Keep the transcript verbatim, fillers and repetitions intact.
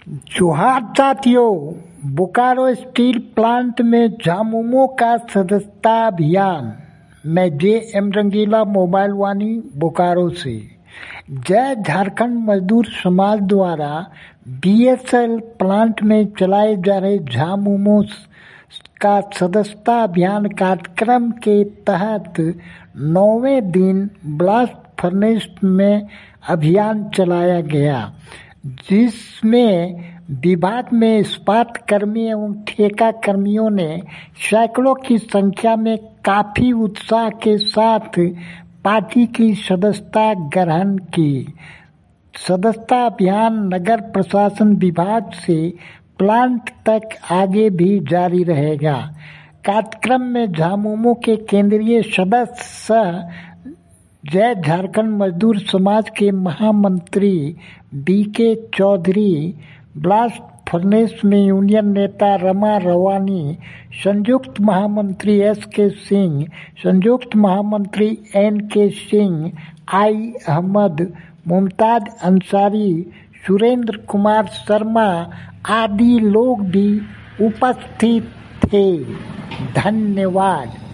जोहार साथियों, Bokaro steel plant में झामुमो का सदस्यता अभियान। मैं J M Rangila, mobile Vaani Bokaro से। जय झारखंड मजदूर समाज द्वारा बी एस एल प्लांट में चलाए जा रहे झामुमो का सदस्यता अभियान कार्यक्रम के तहत नौवें दिन ब्लास्ट फर्नेस में अभियान चलाया गया, जिसमें विभाग में इस्पात कर्मी एवं ठेका कर्मियों ने सैकड़ों की संख्या में काफी उत्साह के साथ पार्टी की सदस्यता ग्रहण की। सदस्यता अभियान नगर प्रशासन विभाग से प्लांट तक आगे भी जारी रहेगा। कार्यक्रम में झामुमो के केंद्रीय सदस्य जय झारखंड मजदूर समाज के महामंत्री B K Chaudhary, blast furnace में यूनियन नेता रमा रवानी, संयुक्त महामंत्री एस के सिंह, संयुक्त महामंत्री एन के सिंह, आई अहमद, मुमताज अंसारी, सुरेंद्र कुमार शर्मा आदि लोग भी उपस्थित थे। धन्यवाद।